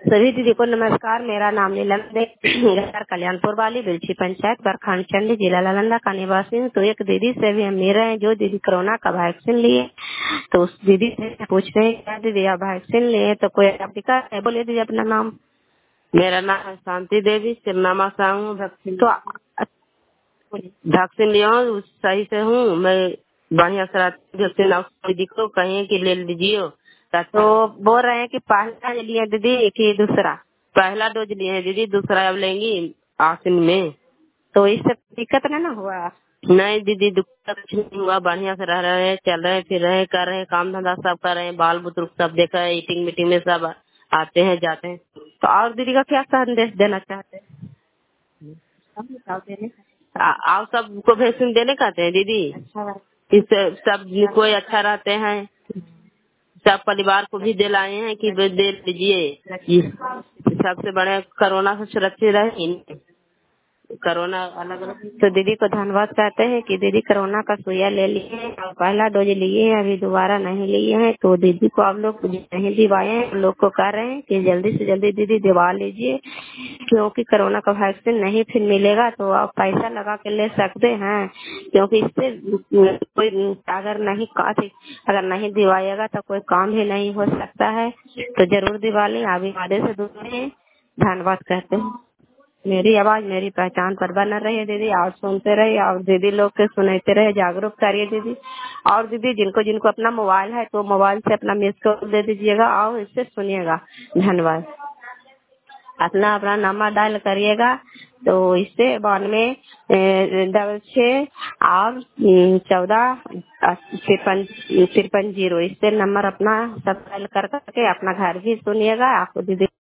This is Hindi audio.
सभी दीदी को नमस्कार। मेरा नाम नीलम घर कल्याणपुर वाली बिलछी पंचायत बरखान चंडी जिला नालंदा का निवासी हूँ। तो एक दीदी से भी हम मिल रहे हैं जो दीदी कोरोना का वैक्सीन लिए। तो उस दीदी से पूछ रहे हैं क्या दीदी आप वैक्सीन लिए तो कोई अफ्रीका है? बोलिए दीदी अपना नाम। मेरा नाम है शांति देवी सिरनामा से हूँ। तो वैक्सीन लिया हूँ, सही से हूँ मैं। बढ़िया से वैक्सीन कोई दिक्कत कहीं कि ले लीजिए। तो बोल रहे हैं कि पहला लिए दीदी कि दूसरा? पहला डोज लिए हैं दीदी, दूसरा अब लेंगी आसिन में। तो इससे दिक्कत नहीं ना हुआ? नहीं दीदी दिक्कत कुछ नहीं हुआ, बढ़िया से रह रहे हैं, चल रहे हैं, फिर रहे हैं, कर रहे हैं, काम धंधा सब कर रहे हैं, बाल बुजुर्ग सब देख रहे हैं, ईटिंग मीटिंग में सब आते हैं जाते हैं। तो और दीदी का क्या संदेश देना चाहते हैं? आप सबको वैक्सीन देने कहते हैं दीदी। अच्छा इससे सब कोई अच्छा रहते हैं, सब परिवार को भी दिलाए हैं कि दे लीजिए। सबसे बड़े कोरोना से सुरक्षित रहे। कोरोना अलग अलग। तो दीदी को धन्यवाद कहते हैं कि दीदी कोरोना का सुइया ले लिए हैं और पहला डोज लिए हैं, अभी दोबारा नहीं लिए हैं। तो दीदी को आप लोग नहीं दिवाए हैं, हम लोग को कह रहे हैं कि जल्दी से जल्दी दीदी दिवा लीजिए, क्योंकि कोरोना का वैक्सीन नहीं फिर मिलेगा तो आप पैसा लगा के ले सकते हैं, क्योंकि इससे कोई अगर नहीं दिवाएगा तो कोई काम भी नहीं हो सकता है। तो जरूर दिवा लें। अभी वादे से दूर हैं। धन्यवाद कहते हैं। मेरी आवाज मेरी पहचान पर बना रही है दीदी, और सुनते रहिए और दीदी लोग के सुनते रहे, जागरूक करिए दीदी। और दीदी जिनको जिनको अपना मोबाइल है तो मोबाइल से अपना मिस कॉल दे दीजिएगा और इससे सुनिएगा। धन्यवाद। अपना अपना नंबर डायल करिएगा तो इससे 9266 और 14 53 0 इससे नंबर अपना सब डायल कर करके अपना घर भी सुनिएगा। आपको दीदी